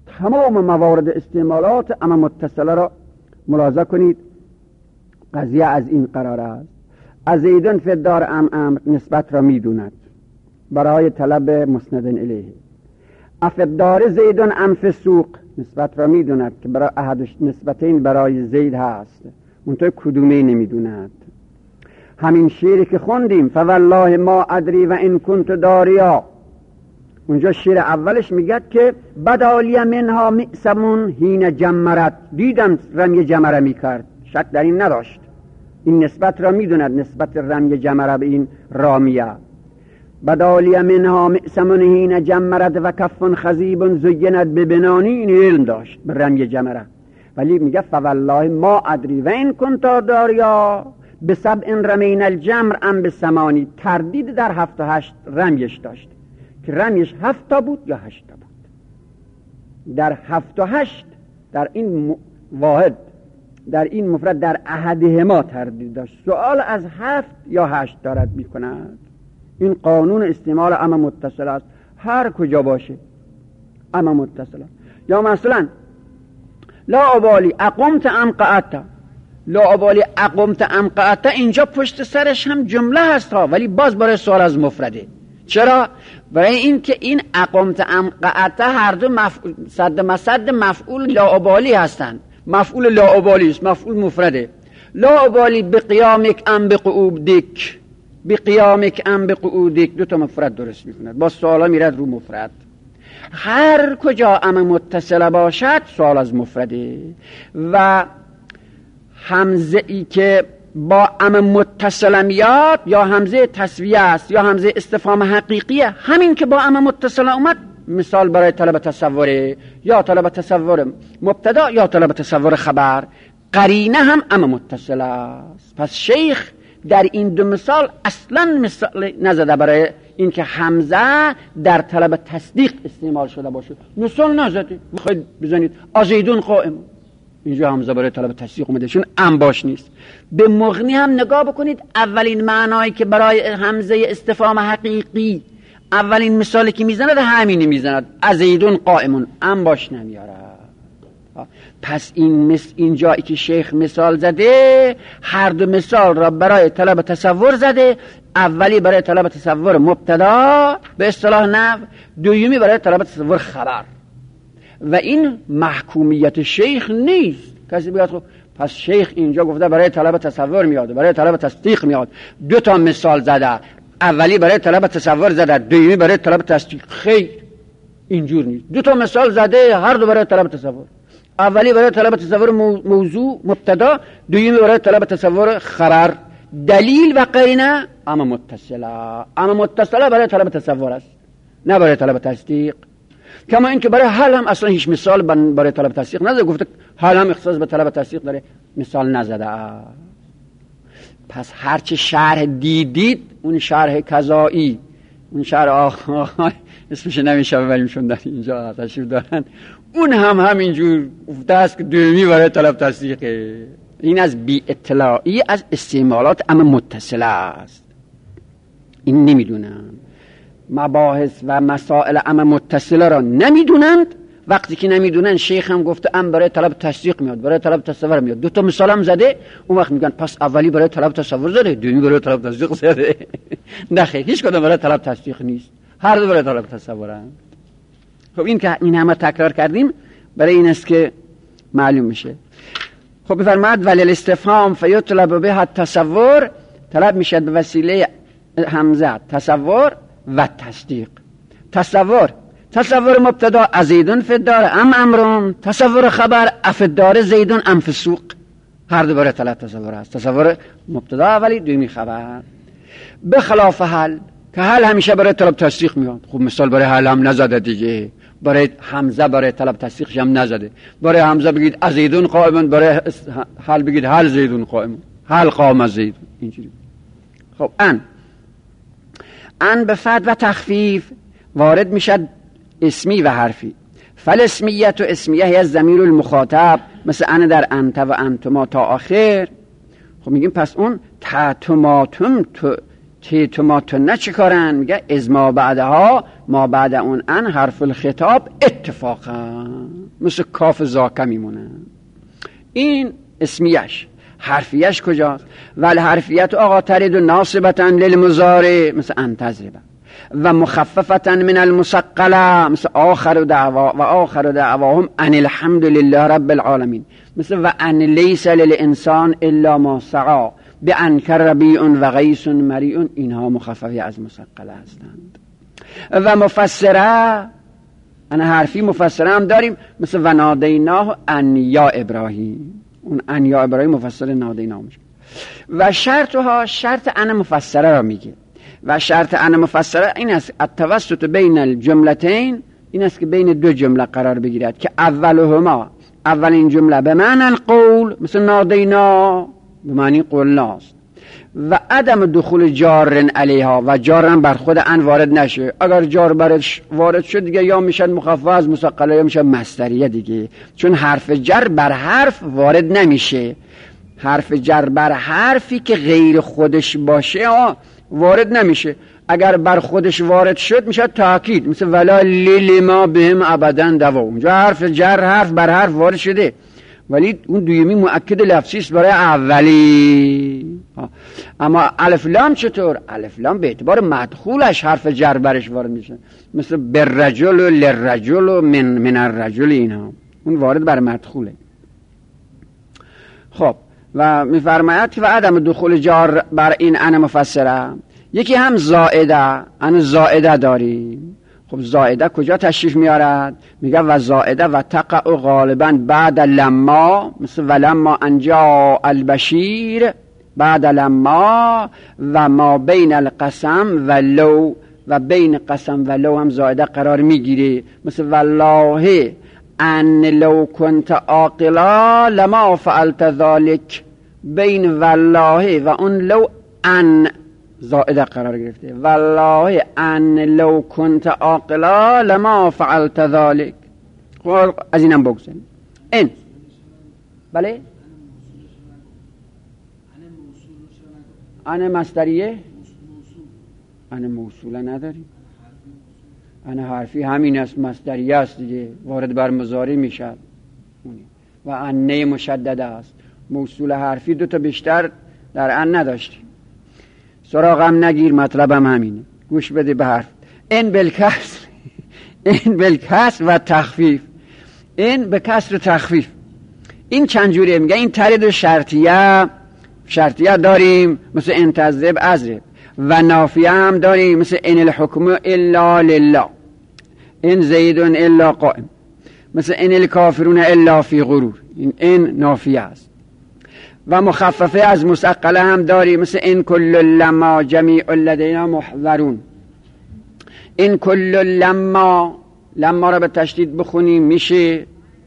تمام موارد استعمالات اما متصله را ملاحظه کنید. قضیه از این قرار است: از زیدن فی الدار ام امر نسبت را میدوند برای طلب مسند الیه. افدار زیدن ام فی السوق نسبت را میدوند که برای احد نسبتین برای زید هست، منتها کدومی نمیدوند. همین شعری که خوندیم فوالله ما ادری و ان کنت داریا، اونجا شعر اولش میگه که بدالی منها مئسمون حین جمرت، دیدم رمی جمره میکرد، شک در این نداشت، این نسبت را میدوند، نسبت رمی جمره به این رامیه. بدالی منها مئسمون حین جمرت و کفن خزیب زینت ببنانی، این علم داشت به رمی جمره، ولی میگه فوالله ما ادری و ان کنت داریا به سبع رمین الجمر ام به ثمانی، تردید در هفت و هشت رمیش داشت که رمیش هفت تا بود یا هشت تا بود. در هفت و هشت در این واحد در این مفرد در احدهما تردید داشت. سوال از هفت یا هشت دارد میکند. این قانون استعمال اما متصل است، هر کجا باشه اما متصل. یا مثلا لا ابالی اقمت ام قعدت، لا ابالی اقمت ام قعدت اینجا پشت سرش هم جمله هست ها، ولی باز برای سوال از مفرده. چرا؟ برای این که این اقمت ام قعدت هر دو مفعول صد مسد مفعول لا ابالی هستند. مفعول لا ابالی است، مفعول مفرده. لا ابالی بقیامک ام بقعودک، بقیامک ام بقعودک، دو تا مفرد درست میکند، با سوالا میرد رو مفرد. هر کجا ام متصله باشد سوال از مفرده. و همزه ای که با ام متصله میاد یا همزه تسویه است یا همزه استفهام حقیقیه، همین که با ام متصله اومد مثال برای طلب تصوره، یا طلب تصور مبتدا یا طلب تصور خبر، قرینه هم ام متصله است. پس شیخ در این دو مثال اصلا مثال نزده برای اینکه حمزه در طلب تصدیق استعمال شده باشه، مثال نزده. خیلی بزنید ازیدون قائم، اینجا حمزه برای طلب تصدیق اومده، چون ام باش نیست. به مغنی هم نگاه بکنید، اولین معنایی که برای حمزه استفهام حقیقی اولین مثالی که میزند همینی میزند، ازیدون قائمون، ام باش نمیاره. پس این مس این جایی که شیخ مثال زده، هر دو مثال را برای طلب تصور زده. اولی برای طلب تصور مبتدا به اصطلاح نحو، دومی برای طلب تصور خبر. و این محکومیت شیخ نیست. کسی بگه خب پس شیخ اینجا گفته برای طلب تصور میاد، برای طلب تصدیق میاد، دو تا مثال زده، اولی برای طلب تصور زده، دومی برای طلب تصدیق. خیر، اینجور نیست. دو تا مثال زده، هر دو برای طلب تصور. اولی برای طلب تصور موضوع مبتدا، دومی برای طلب تصور خبر. دلیل و قرینه اما متصله، اما متصله برای طلب تصور است، نه برای طلب تصدیق. کما اینکه برای حال هم اصلا هیچ مثال برای طلب تصدیق نزده، گفته حال هم اختصاص به طلب تصدیق داره، مثال نزده. پس هرچه شرح دیدید، اون شرح کذایی، اون شرح آخ اسمش نمیشه ببریمشون در اینجا تشریف دارن، اون هم همینجور افته است که دومی برای طلب تصدیقه. این از بی اطلاعی از استعمالات اما متصله است. این نمیدونن، مباحث و مسائل اما متصله را نمیدونند. وقتی که نمیدونن شیخ هم گفته ام برای طلب تصدیق میاد، برای طلب تصور میاد، دو تا مثال هم زده. اون وقت میگن پس اولی برای طلب تصور زده، دومی برای طلب تصدیق زده. نه خیر، هیچ کدوم برای طلب تصدیق نیست، هر دو برای طلب تصورن. خب این که این همه تکرار کردیم برای این است که معلوم میشه. خب بفرماد ولی الاستفهام فیطلب به التصور، طلب میشه به وسیله همزه تصور و تصدیق. تصور تصور مبتدا ازیدون فی الدار ام امرون، تصور خبر اف الدار زیدون ام فی السوق، هر دو برای طلب تصور است. تصور مبتدا اولی، دومی خبر. به خلاف حل که حل همیشه برای طلب تصدیق میاد. خب مثال برای حل هم نزده دیگه، برای حمزه برای طلب تصدیقش هم نزده. برای حمزه بگید ازیدون قائمون، برای حل بگید حل زیدون قائمون، حل قام زیدون، اینجوری. خب ان ان به فتح و تخفیف وارد میشد اسمی و حرفی. فالاسمیت و اسمیه هی از ضمیر المخاطب، مثل ان در انت و انتما تا آخر. خب میگیم پس اون تعتماتم تو تی تو ما تو نه چه کارن؟ میگه از ما بعدها، ما بعد اون ان حرف الخطاب اتفاقا، مثل کاف زاکه میمونه. این اسمیش. حرفیش کجاست؟ ولی حرفیت آقا ترید و ناصبتا للمضارع مثل انتظربه، و مخففتا من المثقله مثل آخر دعوا و آخر دعواهم ان الحمد لله رب العالمین، مثل و ان لیس للانسان الا ما سعی بانکر ربیع و غیث مریع. اینها مخففی از مثقله هستند. و مفسره، انا حرفی مفسره هم داریم، مثل و نادیناه ان یا ابراهیم، اون ان یا ابراهیم مفسر نادیناه میشه. و شرطها، شرط ان مفسره را میگه. و شرط ان مفسره این است التوسط بین الجملتین، این است که بین دو جمله قرار بگیرد که اولهما، اولین جمله به معنی القول مثل نادینا به معنی قلناست، و عدم دخول جار علیها، و جارن بر خود ان وارد نشه. اگر جار برش وارد شد دیگه یا میشن مخفف از مثقله یا میشن مصدریه دیگه، چون حرف جر بر حرف وارد نمیشه. حرف جر بر حرفی که غیر خودش باشه آه وارد نمیشه. اگر بر خودش وارد شد میشه تاکید، مثل ولا لیل ما بهم ابدا دوا. اونجا حرف جر حرف بر حرف وارد شده، ولی اون دویمی مؤکد لفظی است برای اولی. اما الف لام چطور؟ الف لام به اعتبار مدخولش حرف جر برش وارد میشه، مثل بالرجل و للرجل و من من الرجل، اینها اون وارد بر مدخوله. خب و میفرماید که و عدم دخول جار بر این ان مفسره. یکی هم زائده، ان زائده داریم. خب زائده کجا تشریف میارد؟ میگه و زائده و تقع غالبا بعد لما، مثل ولما انجا البشیر، بعد لما و ما بین القسم و لو، و بین قسم و لو هم زائده قرار میگیره، مثل والله ان لو کنت عاقلا لما فعلت ذلك. بین والله و اون لو ان زائده قرار گرفته، والله ان لو کنت عاقلا لما فعلت ذلك. خب از اینم بگذاریم. این بله ان مصدریه، ان موصوله نداریم. ان حرفی همین است، مصدریه است دیگه، وارد بر مضارع میشه و ان مشدده است. موصول حرفی دو تا بیشتر در ان نداشتیم. سراغم نگیر، مطلبم همینه، گوش بده به حرف. این بالکسر، این بالکسر و تخفیف. این به کسر و تخفیف. این چند جوریه؟ میگه این ترید شرطیه، شرطیه داریم مثل انتظرب ازرب، و نافیه هم داریم مثل ان الحکم الا لله، ان زیدون الا قائم، مثل ان الکافرون الا فی غرور. این این نافیه است. و مخففه از مثقله هم داریم مثل ان کل لما جمیع لدینا محضرون. این کل لما، لما را به تشدید بخونیم میشه،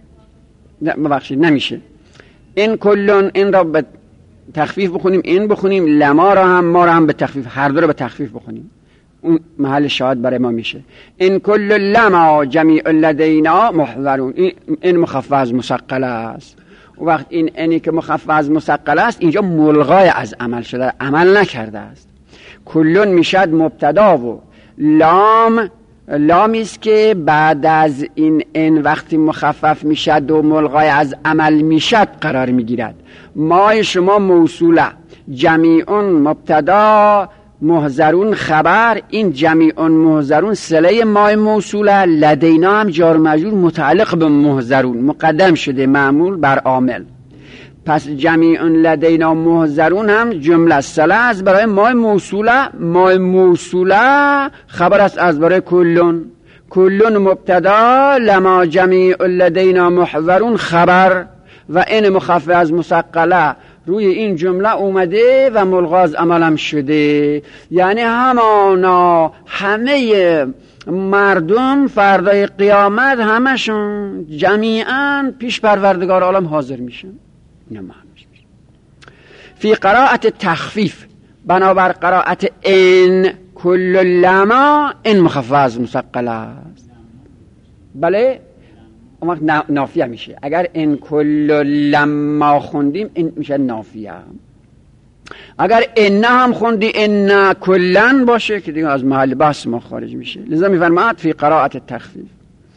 ببخشید نمیشه. این کلون، این را به تخفیف بخونیم، این بخونیم، لما را هم ما را هم به تخفیف، هر دو را به تخفیف بخونیم، اون محل شاهد برای ما میشه. این کل لما جمیع لدینا محضرون. این, این مخفف از مثقله است. و وقت این اینی که مخفف از مثقله است اینجا ملغای از عمل شده، عمل نکرده است. کلون میشد مبتدا و لام، لامی است که بعد از این این وقتی مخفف میشد و ملغای از عمل میشد قرار میگیرد. ما شما موصوله، جمیعون مبتدا، محضرون خبر. این جمیعون محضرون صله ما موصوله، لدینا هم جار مجرور متعلق به محضرون مقدم شده معمول بر عامل. پس جمیعون لدینا محضرون هم جمله صله از برای ما موصوله، ما موصوله خبر است از برای کلون. کلون مبتدا، لما جمیع لدینا محضرون خبر. و این مخفف از مثقله روی این جمله اومده و ملغاز عملم شده. یعنی همانا همه مردم فردای قیامت همشون جمیعا پیش پروردگار عالم حاضر میشن. اینه معنیش میشه. فی قراءت تخفیف، بنابر قراءت این کل لما، این مخفف از مثقله است. بله اون وقت نافیه میشه. اگر این کل لما خوندیم این میشه نافیه. اگر ان هم خوندی ان کلن باشه که دیگه از محل بحث ما خارج میشه. لذا میفرماد فی قراءت تخفیف.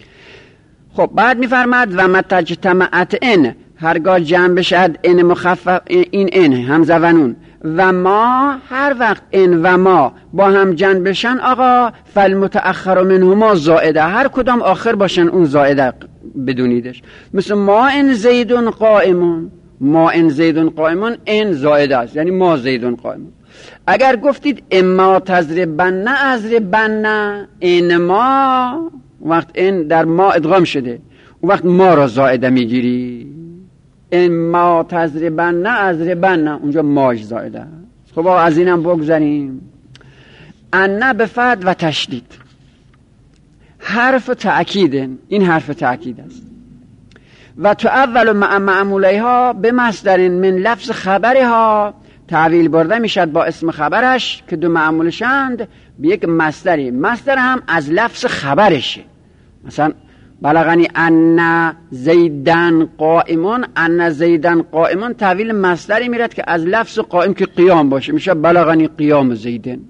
خب بعد میفرماد و متجتمعت ان، هرگاه جمع بشد ان مخفف، این ان همزه و نون و ما، هر وقت ان و ما با هم جمع بشن آقا فالمتأخر منهما زائده، هر کدام آخر باشن اون زائده بدونیدش. مثل ما ان زیدون قائمون، ما ان زیدون قائمون ان زائده است، یعنی ما زیدون قائمون. اگر گفتید اما تضربن اضربن ان ما، وقت این در ما ادغام شده، اون وقت ما را زائده میگیری. اما تضربن اضربن، اونجا ماش زائده. خب از اینم بگذاریم. ان به فتح و تشدید، حرف تأکید، این حرف تأکید است. و تو اول مع معمولیها به مصدر من لفظ خبرها، تعویل برده میشد با اسم خبرش که دو معمولشند به یک مصدری، مصدر هم از لفظ خبرشه. مثلا بلغنی ان زیدن قائمون، ان زیدن قائمون تعویل مصدری میرد که از لفظ قائم که قیام باشه، میشه بلغنی قیام زیدن.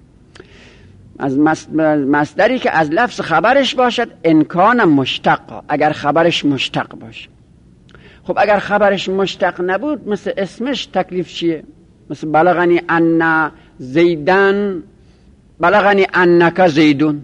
از مصدری که از لفظ خبرش باشد انکان مشتق، اگر خبرش مشتق باشه. خب اگر خبرش مشتق نبود مثل اسمش تکلیف چیه؟ مثل بلغنی ان زیدن، بلغنی انک زیدون،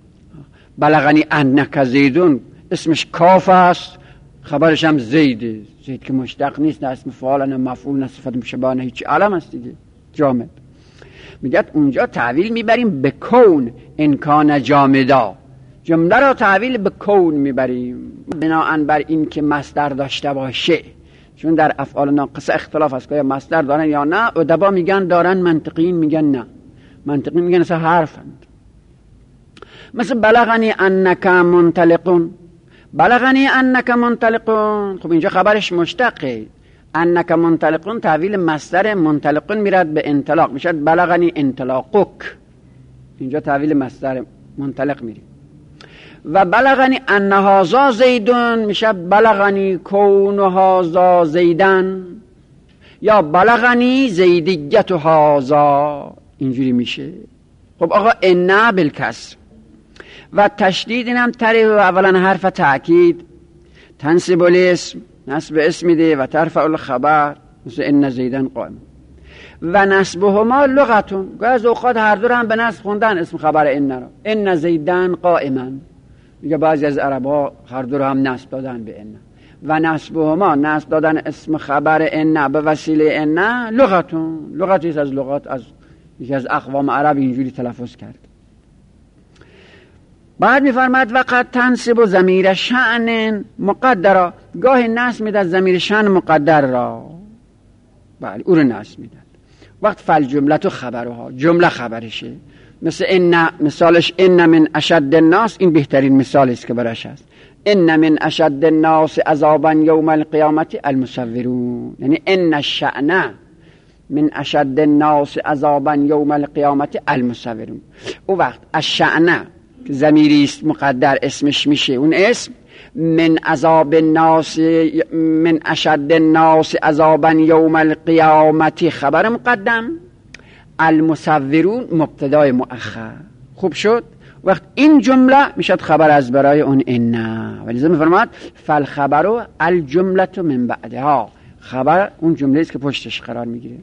بلغنی انک زیدون اسمش کاف است، خبرش هم زیده، زید که مشتق نیست، نه اسم فاعل نه مفعول نه صفت مشبهه نه هیچ، علم است دیگه، جامد. میگه اونجا تعویل میبریم به کون، انکان جامدا، جمله را تعویل به کون میبریم بناءً بر این که مصدر داشته باشه. چون در افعال ناقصه اختلاف است که مصدر دارن یا نه. ادبا میگن دارن، منطقیین میگن نه. منطقی میگن اصلا حرفند. مثل بلغنی انک منطلقون، بلغنی انک منطلقون، خب اینجا خبرش مشتقه. انک منطلقون تعویل مصدر منطلقون میرد به انطلاق، میشد بلغنی انطلاقک، اینجا تعویل مصدر منطلق میری. و بلغنی ان هذا زیدون میشه بلغنی کون هذا زیدن، یا بلغنی زیدیت هذا، اینجوری میشه. خب آقا ان بالکسر و تشدید اینم تری، اولا حرف تأکید، تنصب الاسم، نصب اسم میده، و ترفع الخبر مثل ان زیدن قائم. و نصبهما لغتون، گاز اوقات هر دو هم به نصب خوندن اسم خبر ان را، ان زیدن قائما، میگه بعضی از عربا هر دو هم نصب دادن به ان. و نصبهما، نصب دادن اسم خبر ان به وسیله ان، لغتون، لغتی از لغات، از یکی از اقوام عرب اینجوری تلفظ کرد. بعد میفرماد وقت تنصب ضمیر شأن مقدر، گاه نصب میداد ضمیر شأن مقدر را، بله او رو نصب میداد. وقت فل جمله تو خبرها، جمله خبرشه. مثل ان، مثالش ان من اشد الناس، این بهترین مثال است که براش هست. ان من اشد الناس عذابا یوم القیامت المصورون، یعنی ان الشأن من اشد الناس عذابا یوم القیامت المصورون. او وقت الشأن ضمیری است مقدر، اسمش میشه اون اسم. من عذاب الناس، من اشد الناس عذابا یوم القیامت خبر مقدم، المصورون مبتدای مؤخر. خوب شد. وقت این جمله میشد خبر از برای اون ان، ولی میفرماد فالخبر الجمله من بعدها، خبر اون جمله است که پشتش قرار میگیره.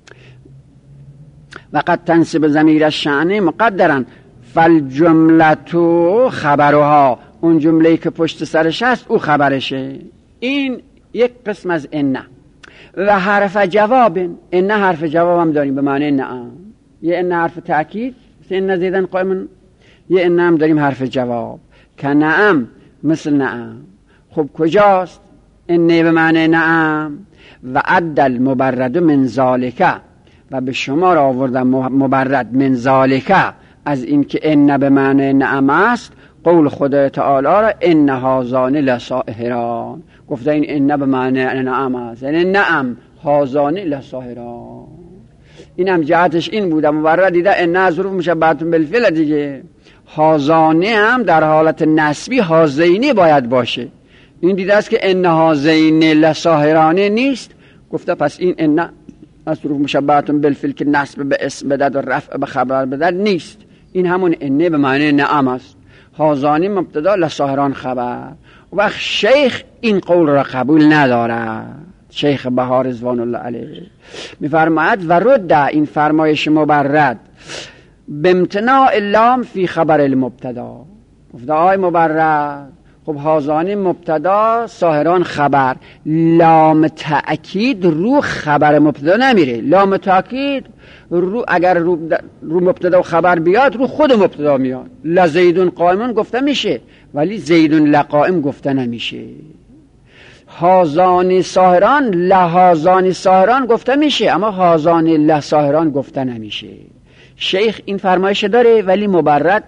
وقت تنصب ضمیر الشأن مقدرا فالجمله خبرها، اون جمله‌ای که پشت سرش هست او خبرشه. این یک قسم از ان. و حرف جواب، ان حرف جواب هم داریم به معنی نعم، یه ان حرف تأکید مثل ان زیدن قائم، یه ان هم داریم حرف جواب که نعم مثل نعم. خب کجاست ان به معنی نعم؟ و عدل مبرد من ذالک، و به شما را آوردم مبرد من ذالک، از این که ان به معنی نعم است، قول خدا تعالی را ان هازان لساحران، گفته این ان به معنی نعم است، یعنی نعم هازان لساحران. این هم جهتش این بوده، مبرد دیده ان ظروف مشبهه بالفعل دیگه، هازانه هم در حالت نسبی هازینی باید باشه. این دیده است که ان هازین لساحران نیست، گفته پس این ان از حروف مشبهه بالفعل که نصب به اسم بدد و رفع به خبر بدد نیست. این همون انه به معنی نعم است. هازانی مبتدا لساهران خبر. و وقت شیخ این قول را قبول ندارد. شیخ بهار رضوان الله علیه میفرماید و رد این فرمایش مبرد به امتناع اللام فی خبر المبتدا. گفته آی مبرد خب هازانی مبتدا ساهران خبر، لام تأکید رو خبر مبتدا نمیره. لام تأکید رو اگر رو, رو مبتدا و خبر بیاد رو خود مبتدا میاد. لزیدون قائمون گفته میشه ولی زیدون لقائم گفته نمیشه. هازانی ساهران لهازانی ساهران گفته میشه اما هازانی لساهران گفته نمیشه. شیخ این فرمایش داره ولی مبرد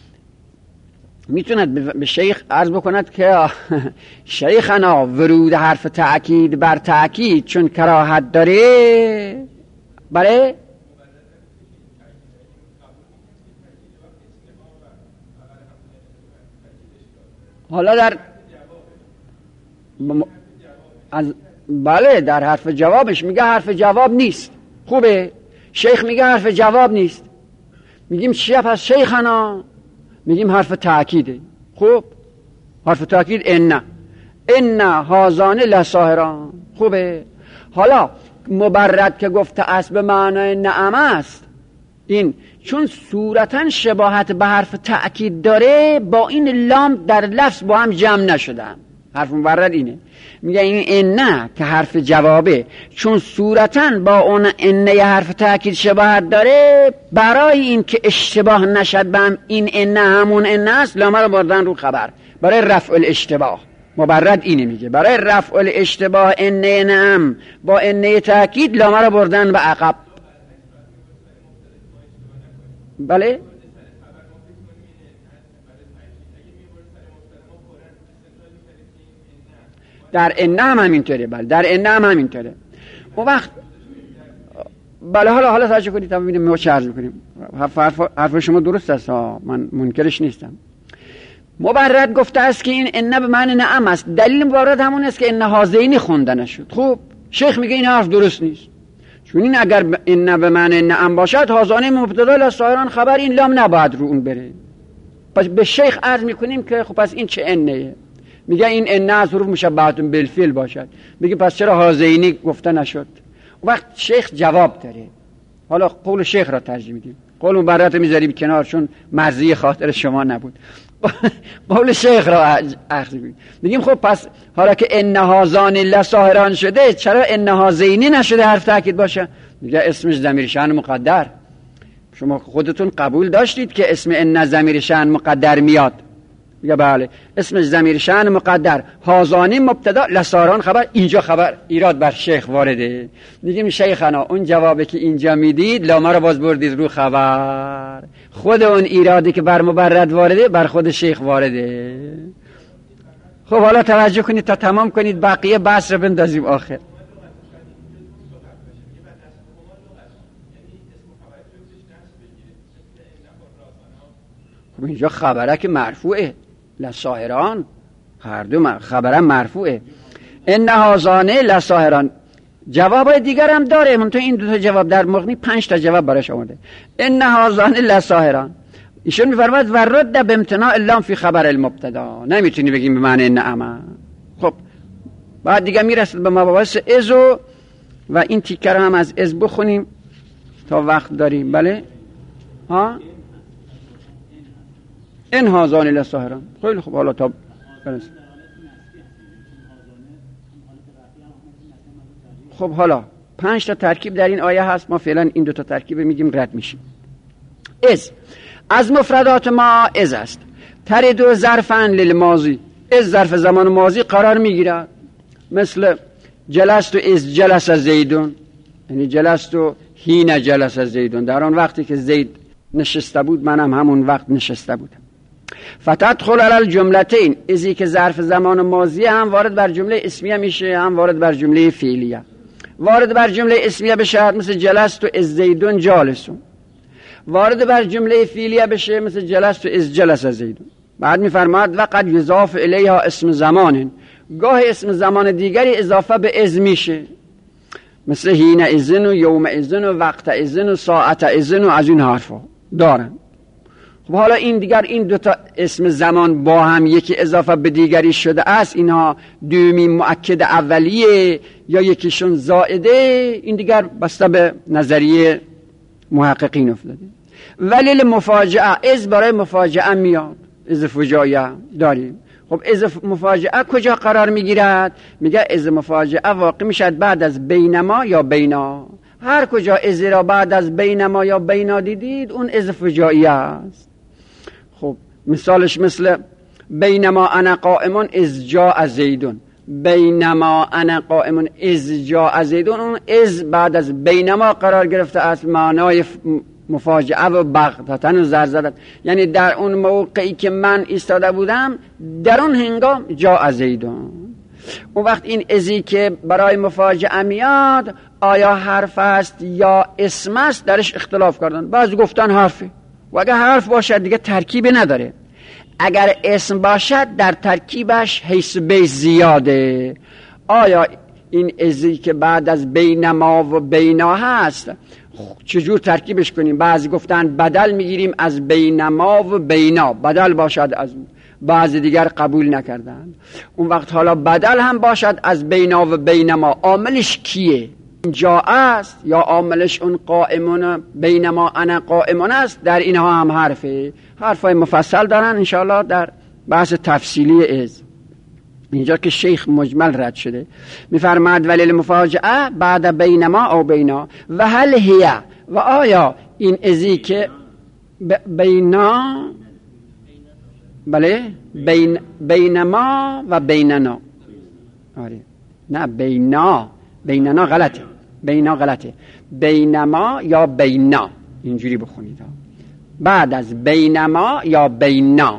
میتوند به شیخ عرض بکند که شیخنا ورود حرف تأکید بر تأکید چون کراهت داره برای حالا در از بله در حرف جوابش میگه حرف جواب نیست. خوبه شیخ میگه حرف جواب نیست. میگیم چیه پس شیخنا؟ میگیم حرف تأکیده. خوب حرف تأکید ان ان هازان لساهران. خوبه حالا مبرد که گفته است به معنای نعم است این چون صورتا شباهت به حرف تأکید داره با این لام در لفظ با هم جمع نشدن. حرف مبرد اینه میگه این ان که حرف جوابه چون صورتا با اون ان حرف تأکید شباهت داره برای این که اشتباه نشد به هم این ان همون ان است لام رو بردن رو خبر برای رفع الاشتباه. مبرد اینه میگه برای رفع الاشتباه ان نعم با ان تأکید لام رو بردن به عقب. بله در ان هم همینطوره. بله در ان هم همینطوره. اون وقت بله حالا حالا توجه کنید تا ببینیم ما چه عرض می‌کنیم. حرف, حرف, حرف شما درست است ها من منکرش نیستم. مبرد گفته است که این ان به معنی نعم است. دلیل مبرد همون است که ان هازینی خونده نشد. خوب شیخ میگه این حرف درست نیست چون این اگر ان به معنی نعم باشد هازانی مبتدا لساهران خبر این لام نباید رو اون بره. پس به شیخ عرض میکنیم که خب پس این چه انه؟ میگه این ان از حروف مشبهه بالفعل باشد. میگه پس چرا هازینی گفته نشد؟ وقت شیخ جواب داره. حالا قول شیخ را ترجیح میدیم. قول مبرد میذاریم کنار چون مرضی خاطر شما نبود. قول شیخ را اخذ می‌کنیم. میگیم خب پس حالا که ان هازان لساهران شده چرا ان هازینی نشده حرف تأکید باشه؟ میگه اسمش ضمیر شأن مقدر. شما خودتون قبول داشتید که اسم ان ضمیر شأن مقدر میاد. میگه بله اسمش ضمیر شأن مقدر هازانی مبتدا لساهران خبر. اینجا خبر ایراد بر شیخ وارده. میگیم شیخنا اون جوابی که اینجا میدید لامه رو باز بردید رو خبر. خود اون ایرادی که بر مبرد وارده بر خود شیخ وارده. خب حالا توجه کنید تا تمام کنید بقیه بحث رو بندازیم آخر. خب اینجا خبره که مرفوعه لساهران هر دو خبرم مرفوعه. ان هازانه لساهران. جواب دیگر هم داره من تو این دو تا جواب در مغنی پنج تا جواب براش آمده. ان هازانه لساهران ایشون میفرماید و رد به امتناع اللام فی خبر المبتدا. نمیتونی بگیم به معنی نعم. خب بعد دیگه میرسید به مباحث ازو و این تیکر هم از از بخونیم تا وقت داریم. بله ها این هازان لساهران. خیلی خوب حالا تا برسیم. خب حالا پنج تا ترکیب در این آیه هست. ما فعلا این دو تا ترکیب میگیم رد میشیم. از از مفردات ما از است. ترد ظرفا للماضی. از ظرف زمان ماضی قرار میگیرد مثل جلست و از جلس زیدون یعنی جلست و حین جلس زیدون در آن وقتی که زید نشسته بود منم همون وقت نشسته بودم. فتدخل علی الجملتین ازی که ظرف زمان ماضی هم وارد بر جمله اسمیه میشه هم وارد بر جمله فعلیه. وارد بر جمله اسمیه بشه مثل جلست و از زیدون جالسون. وارد بر جمله فعلیه بشه مثل جلست و از جلس زیدون. بعد میفرماید و قد یضاف الیها اسم زمان. گاه اسم زمان دیگری اضافه به از میشه. مثل حین اذن و یوم اذن و وقت اذن و ساعت اذن و از این حرفا دارن. خب حالا این دیگر این دوتا اسم زمان با هم یکی اضافه به دیگری شده است، اینها دومی مؤکد اولیه یا یکیشون زائده، این دیگر بسته به نظریه محققین افتاده. ولی المفاجعه، از برای مفاجعه میاد، از فجایع داریم. خب از مفاجعه کجا قرار میگیرد؟ میگه از مفاجعه واقع میشد بعد از بینما یا بینا. هر کجا از را بعد از بینما یا بینا دیدید اون از فجایعه است. خب مثالش مثل بینما انا قائمون از جاء زیدون، بینما انا قائمون از جاء زیدون، اون از بعد از بینما قرار گرفته است، معنای مفاجعه و بغتتن و زرزرت، یعنی در اون موقعی که من ایستاده بودم در اون هنگام جاء زیدون. اون وقت این ازی که برای مفاجعه میاد آیا حرف است یا اسم است درش اختلاف کردن. بعضی گفتن حرفه و اگر حرف باشد دیگه ترکیب نداره، اگر اسم باشد در ترکیبش حیث بیش زیاده. آیا این ازی که بعد از بینما و بینا هست چجور ترکیبش کنیم؟ بعضی گفتن بدل میگیریم از بینما و بینا، بدل باشد از اون. بعضی دیگر قبول نکردن. اون وقت حالا بدل هم باشد از بینا و بینما، عاملش کیه؟ جا است یا عاملش اون قائمون بینما انا قائمون است؟ در اینها هم حرفه، حرفای مفصل دارن انشاءالله در بحث تفصیلی از اینجا که شیخ مجمل رد شده. میفرماد ولی المفاجعه بعد بینما او بینا و هل هی، و آیا این ازی که بینا، بله بین بینما و بیننا، آره نه بینا، بیننا غلطه، بینا غلطه، بینما یا بینا اینجوری بخونید، بعد از بینما یا بینا.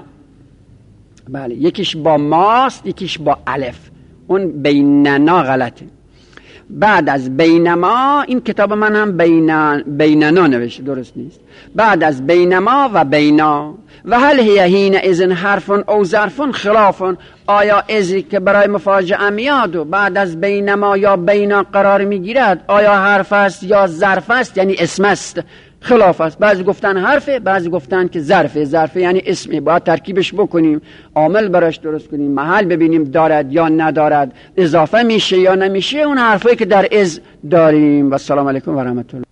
بله یکیش با ماست یکیش با الف، اون بیننا غلطه. بعد از بینما، این کتاب من هم بینا بیننا نوشته، درست نیست. بعد از بینما و بینا و هل هی حین اذن حرفون او ظرفون خلافون، آیا ازی که برای مفاجعه میاد و بعد از بینما یا بینا قرار میگیرد آیا حرف است یا ظرف است، یعنی اسم است؟ خلاف است. بعضی گفتن حرفه، بعضی گفتن که ظرفه. ظرفه یعنی اسمه، باید ترکیبش بکنیم، عامل براش درست کنیم، محل ببینیم دارد یا ندارد، اضافه میشه یا نمیشه، اون حرفایی که در از داریم. و السلام علیکم و رحمت الله.